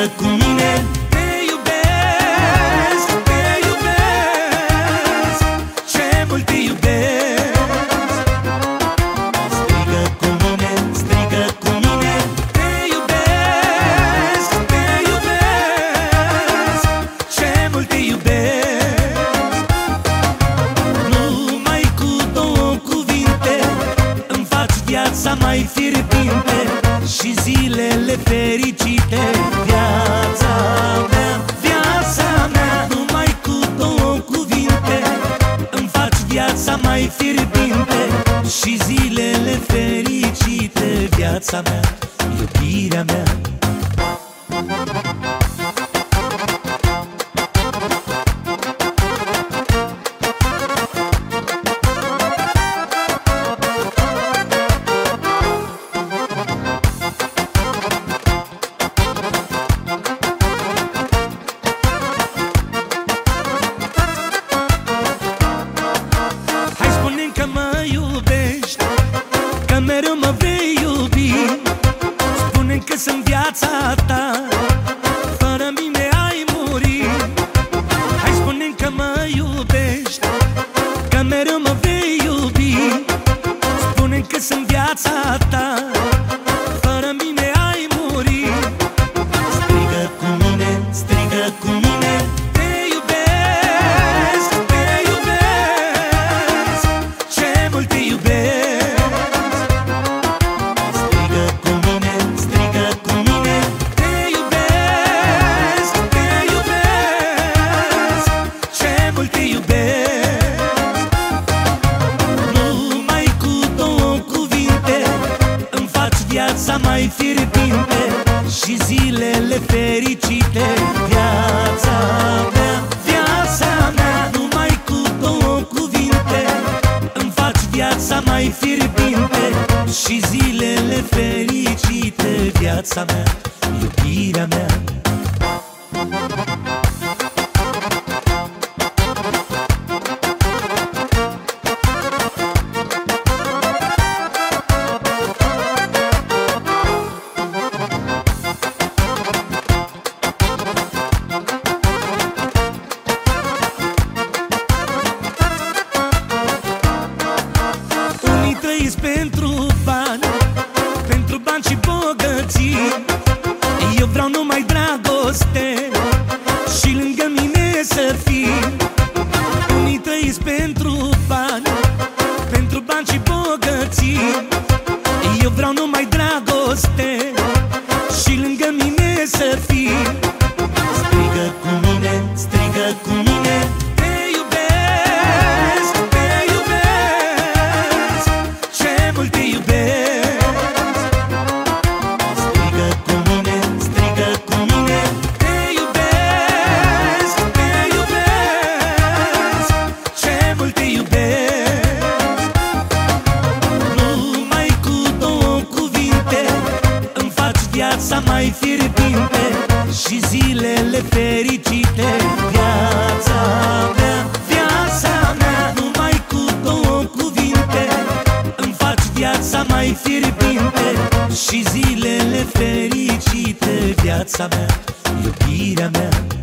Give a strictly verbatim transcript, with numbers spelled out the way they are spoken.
strigă cu mine: te iubesc, te iubesc, ce mult te iubesc. Strigă cu mine, strigă cu mine: te iubesc, te iubesc, ce mult te iubesc. Numai cu două cuvinte îmi faci viața mai fierbinte și zilele fericite. Viața mea, viața mea, numai cu două cuvinte îmi faci viața mai fierbinte și zilele fericite. Viața mea, iubirea mea. Că mă iubești, că mereu mă vei iubi. Spune-mi că sunt viața ta, fără mine ai muri. Hai, spune-mi că mă iubești, că mereu mă vei iubi. Spune-mi că sunt viața ta, fără mine ai muri. Strigă cu mine, strigă cu mine: te iubesc, te iubesc, ce mult te iubesc. Strigă cu mine, strigă cu mine: te iubesc, te iubesc, ce mult te iubesc. Numai cu două cuvinte îmi faci viața mai fierbinte și zilele fericite. Viața mea, viața mea, numai cu două cuvinte îmi faci viața mai fierbinte și zilele fericite. Viața mea, iubirea mea. Trăiți pentru bani, pentru bani și bogății. Eu vreau numai dragoste și lângă mine să fii. Unii trăiți pentru bani, pentru bani și bogății. Eu vreau numai dragoste și lângă mine să fii. Strigă cu mine, strigă cu mine: te iubesc, te iubesc, ce mult te iubesc. Strigă cu mine, strigă cu mine: te iubesc, te iubesc, ce mult te iubesc. Numai cu două cuvinte îmi faci viața mai fierbinte și zilele fericite. Viața mea, viața mea, numai cu două cuvinte îmi faci viața mai fierbinte și zilele fericite. Viața mea, iubirea mea.